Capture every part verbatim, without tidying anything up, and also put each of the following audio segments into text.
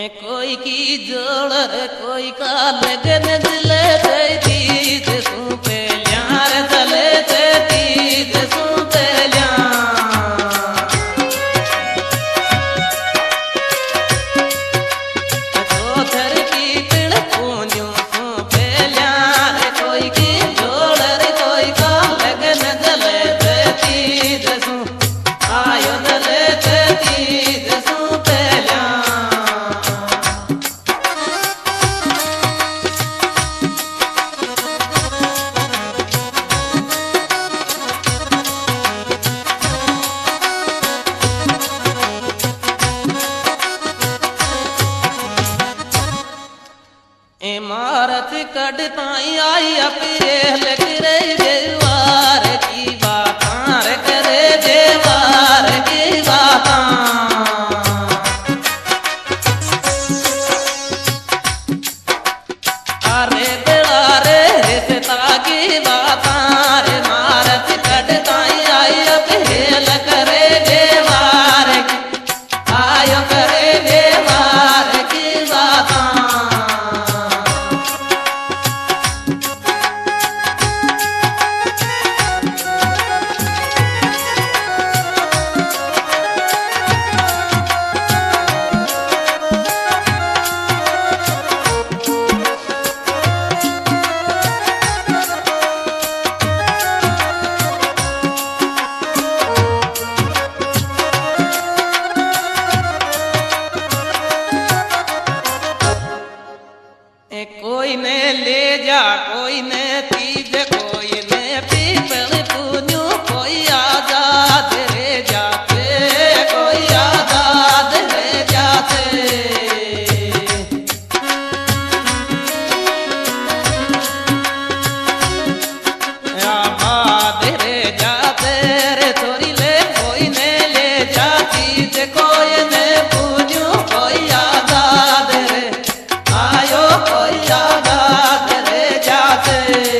कोई की जोड़ कोई का लगन दिले ते तीज सू पे यार दले ते तीज सू पे तो थर की तिल पून्यू सू पे यार कोई की जोड़ कोई का लगन दिले ते तीज सू आयो दले ते तीज सू पे इमारत कड़ताई आई अपरे लग रे देवार की बातां करे देवार की बातां अरे दिलारे रिश्ता की बातां रे इमारत कड़ताई आई अपरे लग रे देवार की आयो करे देवार की बातां कोई ने ले जा कोई ने तीज कोई ने पीपल पून्यू कोई आजाद रे जाते कोई आजाद रे जाते आबाद रे जाते रे थोड़ी ले कोई ने ले जा तीज कोई ने पून्यू कोई आजाद रे आयो कोई आजाद रे जाते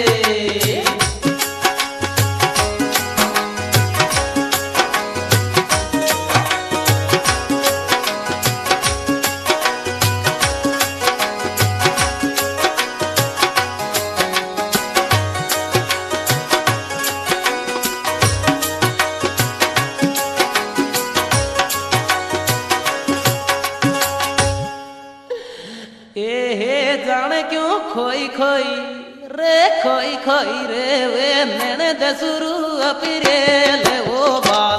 ए हे जाने क्यों खोई खोई रे खोई खोई रे वे नैन दसुरु अपिरेल ओ बा